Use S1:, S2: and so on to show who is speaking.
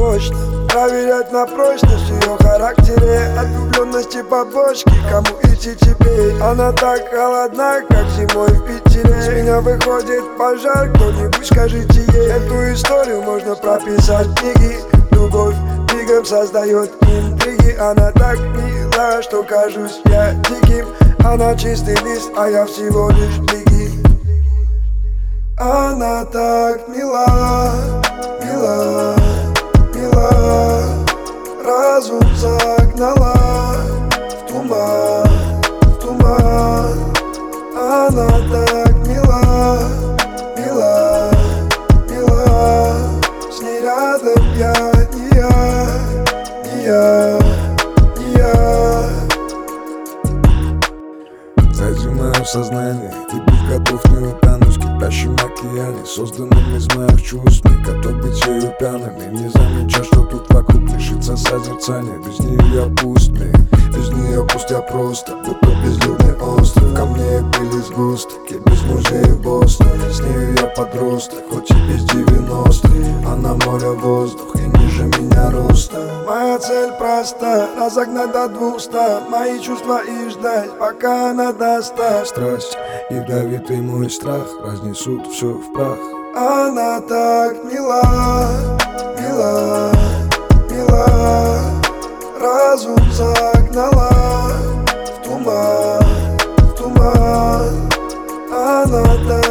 S1: мощно. Проверять на прочность в ее характере. От влюбленности побочки, кому идти теперь? Она так холодна, как зимой в Питере. С меня выходит пожар, кто-нибудь скажите ей. Эту историю можно прописать в книге. Любовь мигом создает интриги. Она так мила, что кажусь я диким. Она чистый лист, а я всего лишь блики. Она так мила, мила, мила. Разум загнала в туман, в туман. Она так мила, мила, мила. С ней рядом я, не я, не я, не я.
S2: Зазимаю в сознании и быть готов не утонуть в кипящем океане, созданным из моих чувств. Не готов быть ею пьяным и не замечать, что тут вокруг лишится созерцания. Без нее пусть мне, без нее пусть я просто будто безлюдный остров. Ко мне были сгустки, без музея Бостона. С нею я подросток, хоть и без 90-х. Она море, воздух и ниже меня роста.
S1: Моя цель проста, разогнать до 200 мои чувства и ждать, пока она даст.
S2: Страсть, ядовитый мой страх разнесут все в прах.
S1: Она так мила, мила, мила. Разум загнала в туман, в туман. Она так